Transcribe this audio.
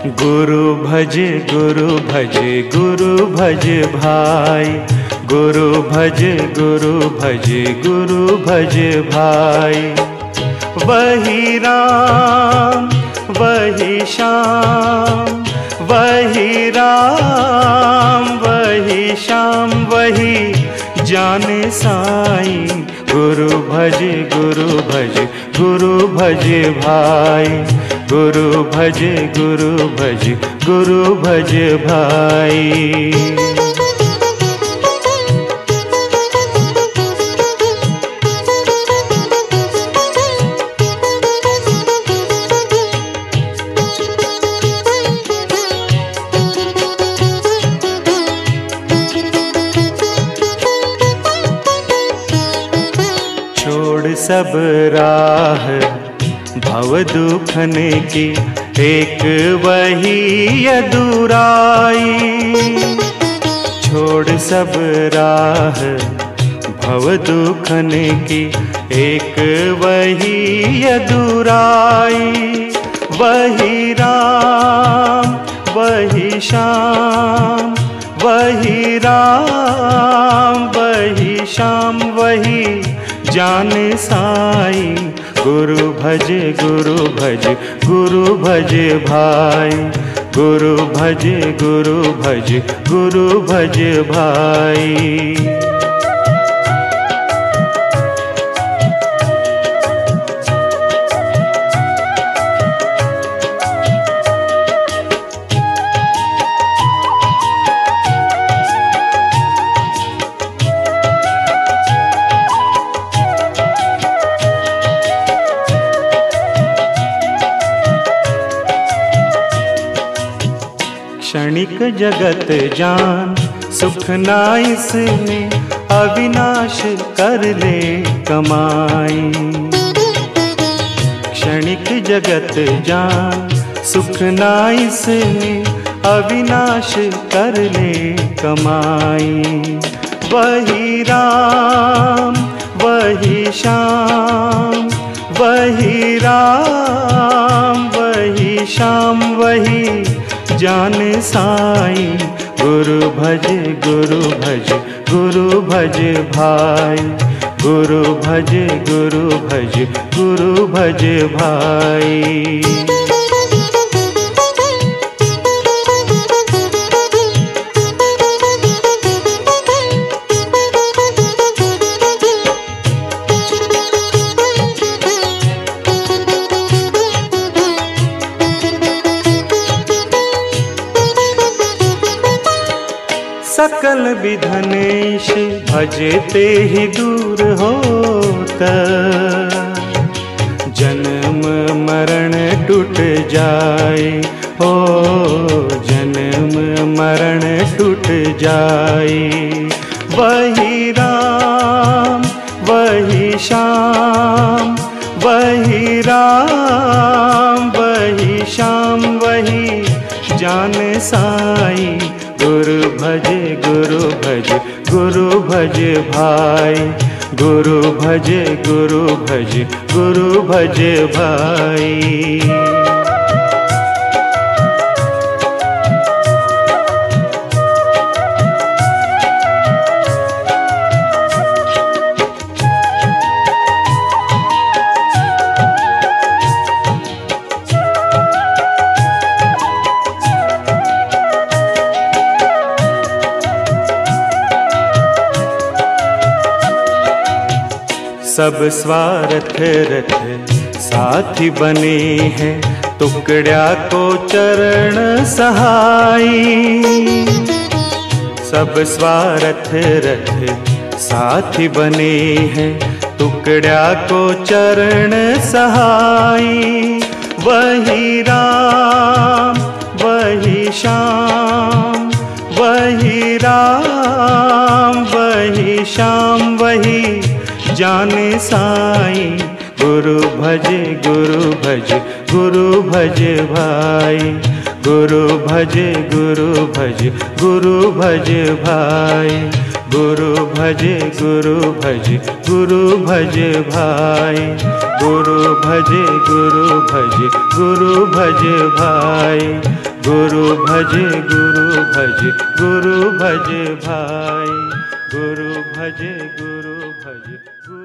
गुरु भज गुरु भज गुरु भज भाई, गुरु भज गुरु भज गुरु भज भाई। वही राम वही श्याम, वही राम वही श्याम, वही जान साईं। गुरु भज गुरु भज गुरु भज भाई, गुरु भज गुरु भज गुरु भज भाई। छोड़ सब राह भव दुखन की, एक वही अधूराई। छोड़ सब राह भव दुखन की, एक वही अधूराई। वही राम वही श्याम, वही राम वही श्याम, वही जान साईं। गुरु भज गुरु भज गुरु भज भाई, गुरु भज गुरु भज गुरु भज भाई। क्षणिक जगत जान सुख ना इसमें, अविनाश कर ले कमाई। क्षणिक जगत जान सुख ना इसमें, अविनाश कर ले कमाई। वही राम वही श्याम, वही राम वही श्याम, वही जान साईं। गुरु भज गुरु भज गुरु भज भाई, गुरु भज गुरु भज गुरु भज भाई। सकल विधनेश भजते ही दूर होता, जन्म मरण टूट जाए। हो जन्म मरण टूट जाए। वही राम वही श्याम, वही राम वही श्याम, वही जान साईं। गुरु भज गुरु भज गुरु भज भाई, गुरु भज गुरु भज गुरु भज भाई। सब स्वार्थ रथ साथी बने हैं, टुकड़ा को चरण सहाई। सब स्वार्थ रथ साथी बने हैं, टुकड़ा को चरण सहाई। वही राम वही श्याम, वही राम वही श्याम, वही जान साईं। गुरु भज गुरु भज गुरु भज भाई, गुरु भज गुरु भज गुरु भज भाई, गुरु भज गुरु भज गुरु भज भाई, गुरु भज गुरु भज गुरु भज भाई, गुरु भज गुरु भज गुरु भज भाई, गुरु भज गुरु भज गुरु